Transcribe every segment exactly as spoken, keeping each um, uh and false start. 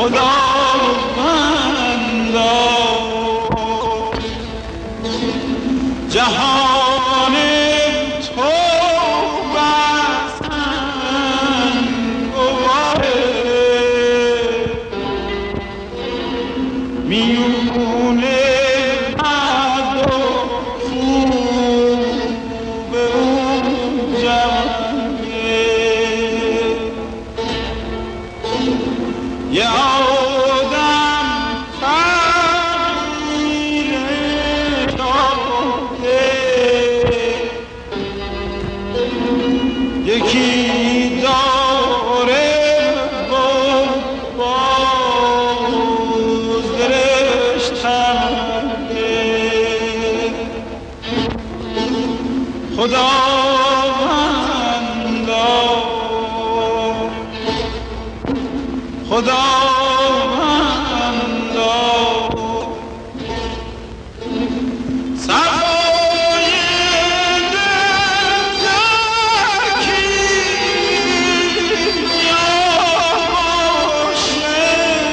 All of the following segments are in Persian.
خداوندا جهان تو بسن گواره میونه بد و خوب اون جمعه یه آدم فقیر شده یکی داره باز دلش تنگه خداوندا خداوندا صفای دل ترکی باشه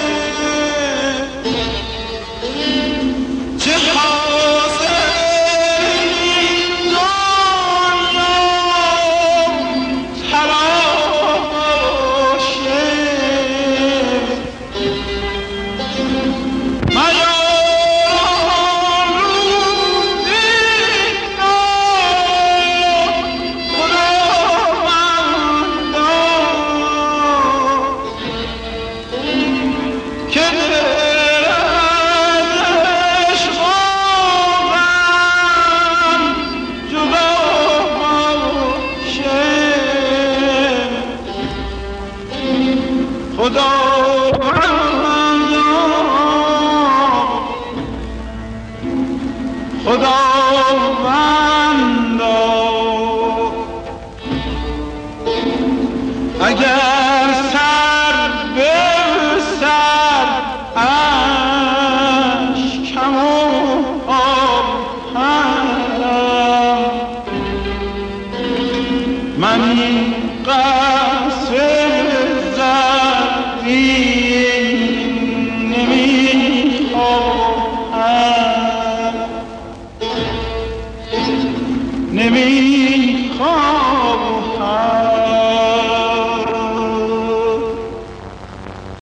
چه حاصل این دنیا تراشه خداوندا